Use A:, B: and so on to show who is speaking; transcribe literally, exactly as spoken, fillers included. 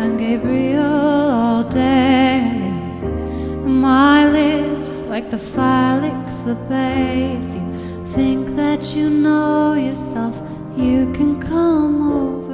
A: San Gabriel all day. My lips like the Felix the Bay. If you think that you know yourself, you can come over.